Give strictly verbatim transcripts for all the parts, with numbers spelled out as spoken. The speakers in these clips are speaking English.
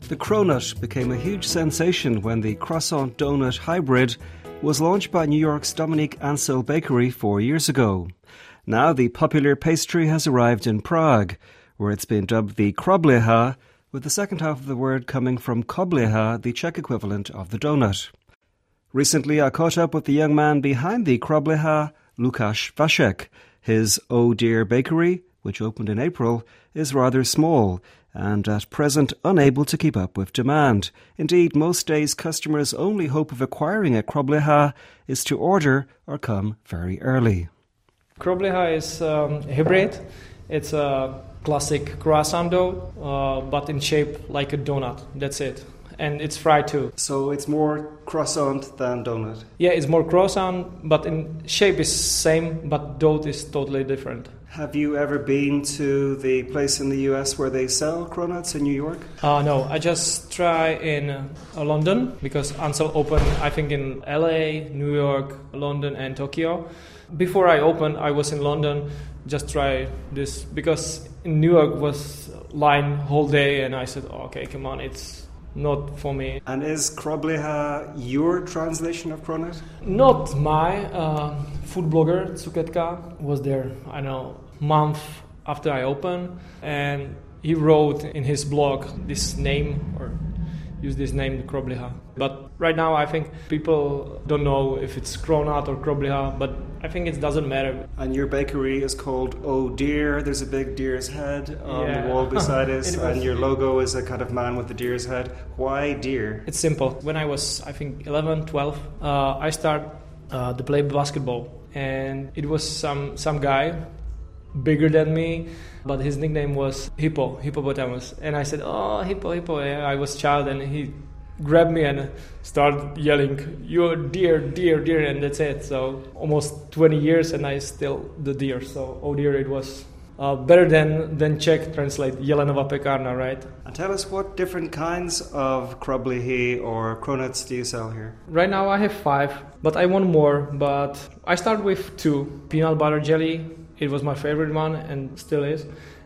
The Cronut became a huge sensation when the croissant donut hybrid was launched by New York's Dominique Ansel Bakery four years ago. Now the popular pastry has arrived in Prague, where it's been dubbed the Krobleha, with the second half of the word coming from kobleha, the Czech equivalent of the donut. Recently I caught up with the young man behind the Krobleha, Lukáš Vašek. His Oh Dear Bakery, which opened in April, is rather small and at present unable to keep up with demand. Indeed, most days customers' only hope of acquiring a Krobleha is to order or come very early. Krobleha is um, a hybrid. It's a classic croissant dough, uh, but in shape like a donut. That's it. And it's fried too. So it's more croissant than donut? Yeah, it's more croissant, but in shape is same, but dough is totally different. Have you ever been to the place in the U S where they sell cronuts in New York? Uh, no, I just try in uh, London, because Ansel opened, I think, in L A, New York, London and Tokyo. Before I opened, I was in London, just try this, because in New York was line whole day, and I said, oh, okay, come on, it's not for me. And is Krobleha your translation of cronut? Not my. Uh, food blogger Cuketka was there, I know, month after I opened, and he wrote in his blog this name, or used this name, Krobleha. But right now I think people don't know if it's cronut or Krobleha, but I think it doesn't matter. And your bakery is called Oh Dear. There's a big deer's head on yeah. the wall beside us, and your logo is a kind of man with the deer's head. Why deer? It's simple. When I was, I think, eleven, twelve, uh, I started uh, to play basketball. And it was some some guy bigger than me, but his nickname was Hippo, Hippopotamus. And I said, oh, Hippo, Hippo. And I was a child, and he grabbed me and started yelling, you're deer, deer, deer, and that's it. So almost twenty years, and I still the deer. So oh dear, it was uh, better than, than Czech translate, Jelenova Pekárna, right? And tell us, what different kinds of kroblehy or cronuts do you sell here? Right now I have five, but I want more. But I start with two. Peanut butter jelly, it was my favorite one and still is.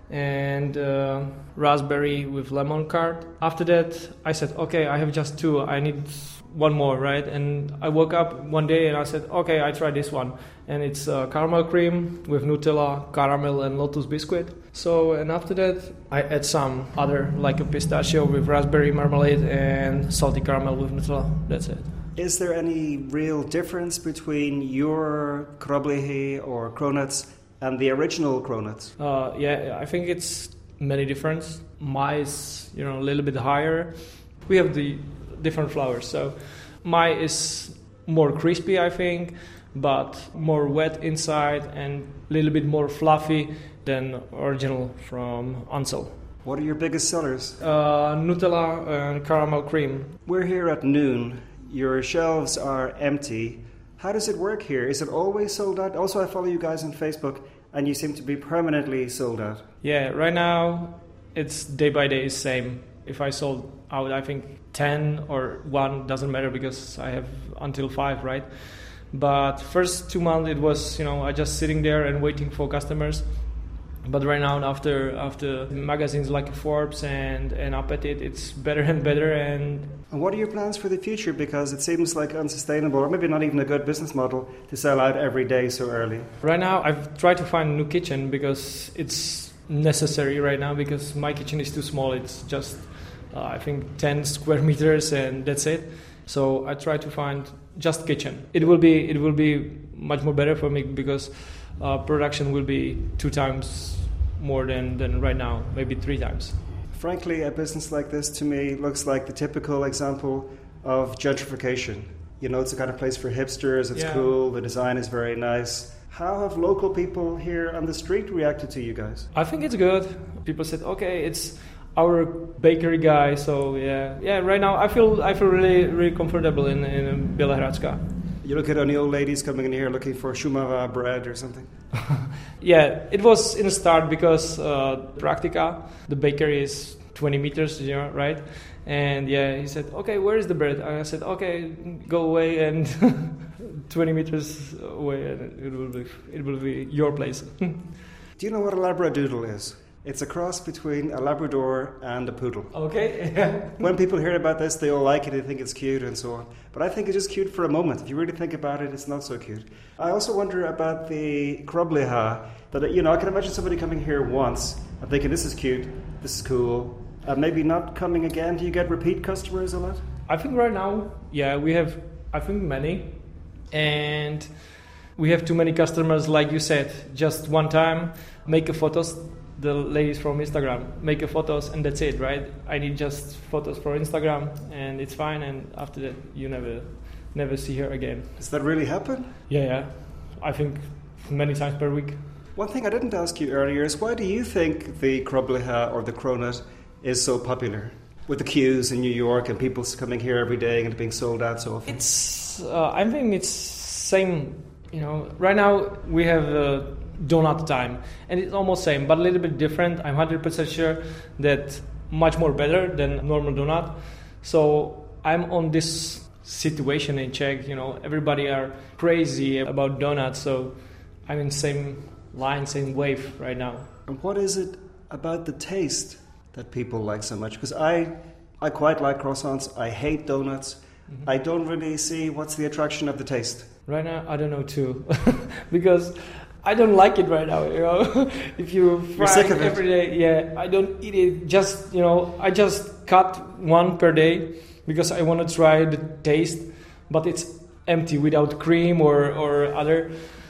And uh, raspberry with lemon curd. After that, I said, okay, I have just two. I need one more, right? And I woke up one day and I said, okay, I try this one. And it's uh, caramel cream with Nutella, caramel, and lotus biscuit. So, and after that, I add some other, like a pistachio with raspberry marmalade and salty caramel with Nutella. That's it. Is there any real difference between your kroblehy or cronuts and the original cronuts? Uh, yeah, I think it's many difference. My is, you know, a little bit higher. We have the different flours. So my is more crispy, I think, but more wet inside and a little bit more fluffy than original from Ansel. What are your biggest sellers? Uh, Nutella and caramel cream. We're here at noon. Your shelves are empty. How does it work here? Is it always sold out? Also, I follow you guys on Facebook, and you seem to be permanently sold out. Yeah, right now it's day by day same. If I sold out, I think ten or one, doesn't matter because I have until five, right? But first two months it was, you know, I just sitting there and waiting for customers. But right now, after after magazines like Forbes and, and Appetit, it's better and better. And And what are your plans for the future? Because it seems like unsustainable, or maybe not even a good business model, to sell out every day so early. Right now, I've tried to find a new kitchen because it's necessary right now, because my kitchen is too small. It's just, uh, I think, ten square meters, and that's it. So I try to find just kitchen. It will be it will be much more better for me because uh, production will be two times more than, than right now, maybe three times. Frankly, a business like this to me looks like the typical example of gentrification. You know, it's a kind of place for hipsters, it's yeah. cool, the design is very nice. How have local people here on the street reacted to you guys? I think it's good. People said, okay, it's our bakery guy, so yeah. Yeah, right now I feel I feel really really comfortable in, in Bělehradska. You look at any old ladies coming in here looking for Šumava bread or something? Yeah, it was in the start because uh, Praktika, the bakery is twenty meters, you know, right? And yeah, he said, okay, where is the bread? And I said, okay, go away and twenty meters away, and it will be it will be your place. Do you know what a labradoodle is? It's a cross between a Labrador and a poodle. Okay. When people hear about this, they all like it, they think it's cute and so on. But I think it's just cute for a moment. If you really think about it, it's not so cute. I also wonder about the Cróblaithe, that, you know, I can imagine somebody coming here once and thinking, this is cute, this is cool, and maybe not coming again. Do you get repeat customers a lot? I think right now, yeah, we have, I think, many. And we have too many customers, like you said, just one time, make a photos. The ladies from Instagram make a photos and that's it, right? I need just photos for Instagram and it's fine, and after that you never never see her again. Does that really happen? Yeah, yeah. I think many times per week. One thing I didn't ask you earlier is, why do you think the Cróblaithe or the Cronut is so popular? With the queues in New York and people coming here every day and being sold out so often. It's uh, I think it's same, you know, right now we have uh, donut time, and it's almost same, but a little bit different. I'm one hundred percent sure that much more better than normal donut. So I'm on this situation in Czech, you know, everybody are crazy about donuts, so I'm in same line, same wave right now. And what is it about the taste that people like so much? Because I, I quite like croissants, I hate donuts. Mm-hmm. I don't really see what's the attraction of the taste. Right now, I don't know too, because I don't like it right now, you know. If you fry it every day, yeah, I don't eat it. Just, you know, I just cut one per day because I want to try the taste, but it's empty without cream or, or other.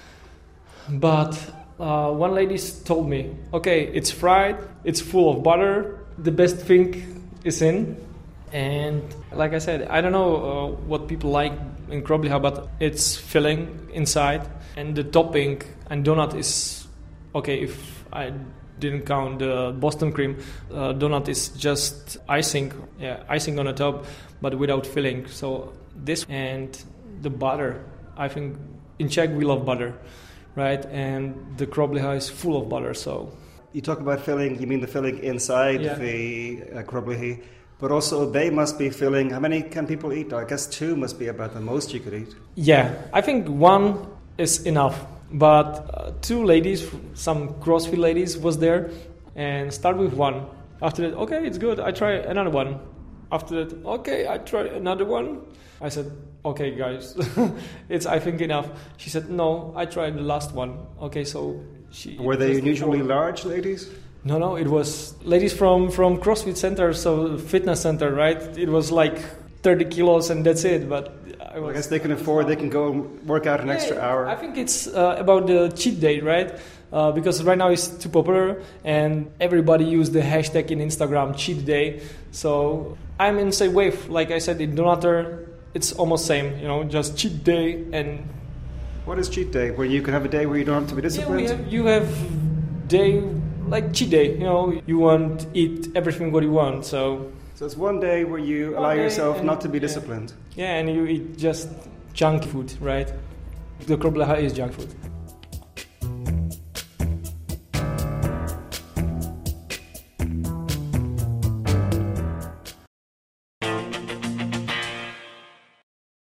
But uh, one lady told me, okay, it's fried, it's full of butter, the best thing is in. And like I said, I don't know uh, what people like in Cróblaithe, but it's filling inside. And the topping and donut is, okay, if I didn't count the Boston cream, uh, donut is just icing, yeah, icing on the top, but without filling. So this and the butter, I think in Czech we love butter, right? And the Cróblaithe is full of butter, so. You talk about filling, you mean the filling inside yeah. the uh, Cróblaithe, but also they must be filling, how many can people eat? I guess two must be about the most you could eat. Yeah, I think one is enough, but uh, two ladies, some CrossFit ladies was there, and start with one. After that, okay, it's good, I try another one. After that, okay, I try another one. I said, okay guys, it's I think enough. She said, no, I tried the last one. Okay, so she... Were they usually large ladies? No, no, it was ladies from, from CrossFit Center, so fitness center, right? It was like thirty kilos and that's it, but I, was, well, I guess they can afford, they can go and work out an yeah, extra hour. I think it's uh, about the cheat day, right? Uh, because right now it's too popular and everybody use the hashtag in Instagram, cheat day. So I'm in the same wave. Like I said, in Donator, it's almost same, you know, just cheat day. And what is cheat day? Where you can have a day where you don't have to be disciplined? Yeah, we have, you have day, like cheat day, you know, you want to eat everything what you want, so... So it's one day where you allow yourself not to be disciplined. Yeah, yeah, and you eat just junk food, right? The Cróblaithe is junk food.